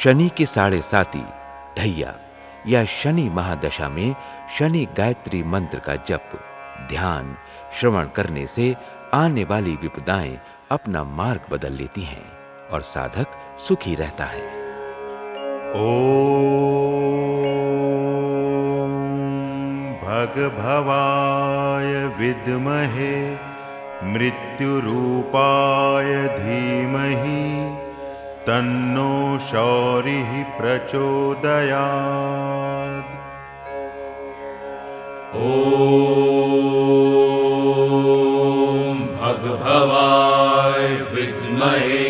शनि के 7.5 ढैया या शनि महादशा में शनि गायत्री मंत्र का जप, ध्यान, श्रवण करने से आने वाली विपदाएं अपना मार्ग बदल लेती हैं और साधक सुखी रहता है। ओम भगभवाय विद्महे मृत्युरूपाय धीमहि तन्नो शौरिः प्रचोदयात्। ओम भगभवाय विद्महे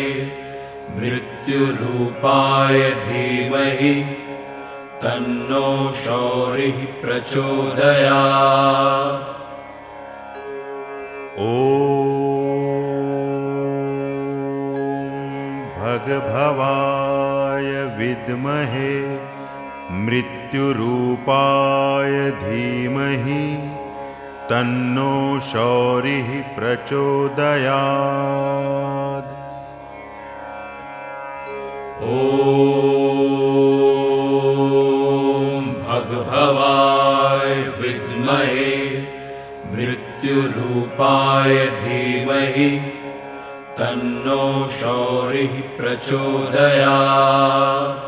मृत्युरूपाय धीमहि तन्नो शौरिः प्रचोदयात्। भगभवाय विद्महे मृत्युरूपाय धीमहि तन्नो शौरिः प्रचोदयात्। ओम भगभवाय विद्महे मृत्युरूपाय धीमहि तन्नो शौरिः प्रचोदयात्।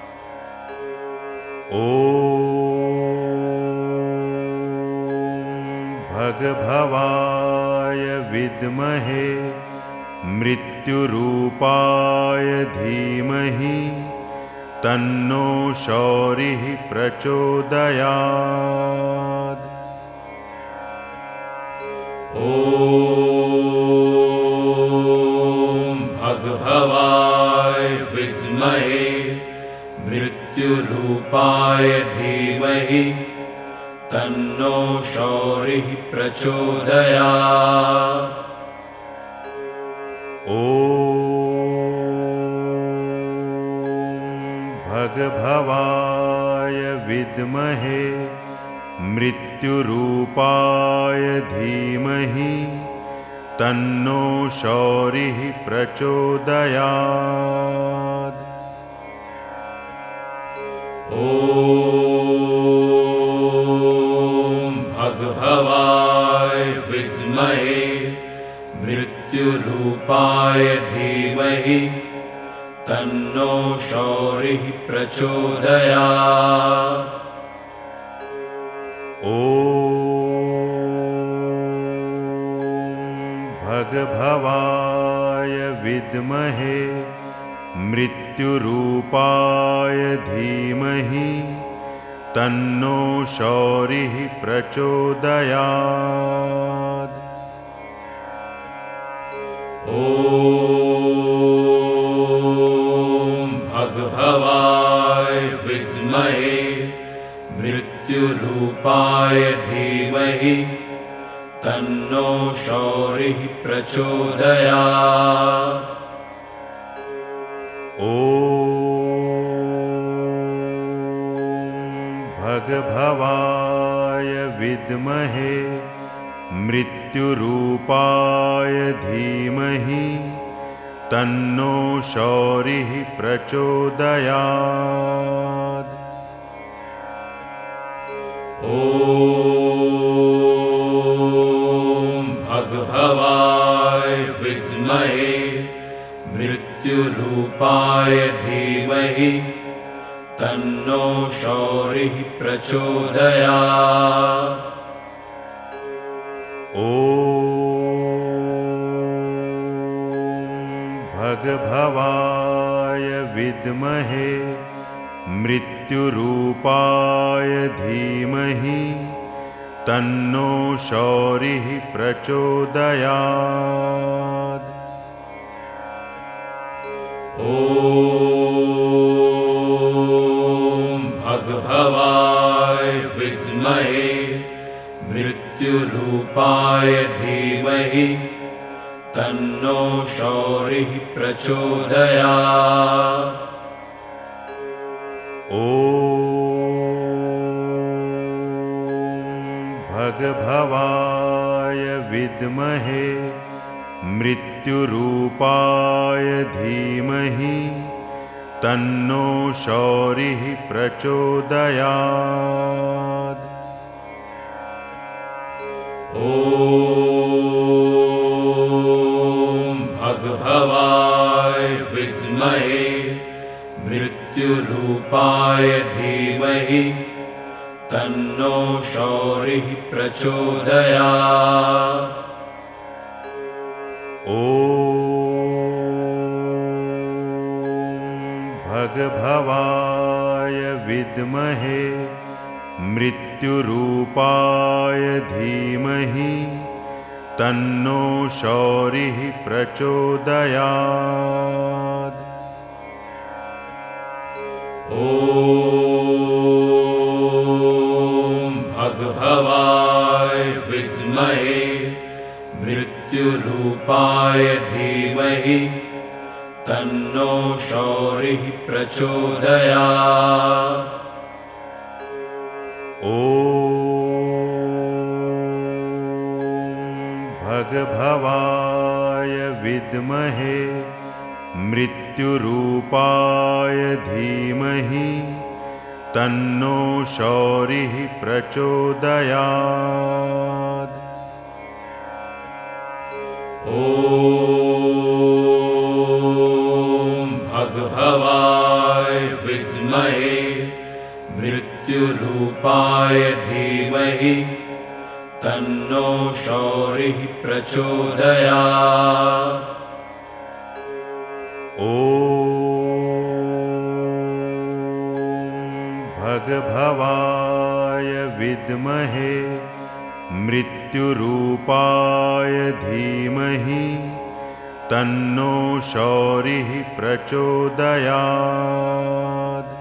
ओम भगभवाय विद्महे मृत्युरूपाय धीमहि तन्नो शौरिः प्रचोदयात्। ओम भगभवाय विद्महे मृत्युरूपाय धीमहि तन्नो शौरिः प्रचोदयात्। ओम भगभवाय विद्महे मृत्युरूपाय धीमहि तन्नो शौरिः प्रचोदयात्। ओम भगभवाय विद्महे मृत्युरूपाय धीमहि तन्नो शौरिः प्रचोदयात्। ओम भगभवाय विद्महे मृत्युरूपाय धीमहि तन्नो शौरिः प्रचोदयात्। ओम भगभवाय विद्महे मृत्युरूपाय धीमहि तन्नो शौरिः प्रचोदयात्। ओम भगभवाय विद्महे मृत्युरूपाय धीमहि तन्नो शौरिः प्रचोदयात्। ओम भगभवाय विद्महे मृत्युरूपाय धीमहि तन्नो शौरिः प्रचोदयात्। ओम भगभवाय विद्महे मृत्युरूपाय धीमहि तन्नो शौरिः प्रचोदयात्। ओम भगभवाय विद्महे मृत्युरूपाय धीमहि तन्नो शौरिः प्रचोदयात्। ओम भगभवाय विद्महे मृत्युरूपाय धीमहि तन्नो शौरिः प्रचोदयात्। ॐ भगभवाय विद्महे मृत्युरूपाय धीमहि तन्नो शौरिः प्रचोदयात्। ॐ भगभवाय विद्महे मृत्युरूपाय धीमहि तन्नो शौरिः प्रचोदयात्। ॐ भगभवाय विद्महे मृत्युरूपाय धीमहि तन्नो शौरिः प्रचोदयात्। ॐ भगभवाय विद्महे मृत्युरूपाय धीमहि तन्नो शौरिः प्रचोदयात्। ॐ भगभवाय विद्महे मृत्युरूपाय धीमहि तन्नो शौरिः प्रचोदयात्। ॐ भगभवाय विद्महे मृत्युरूपाय धीमहि तन्नो शौरिः प्रचोदयात्।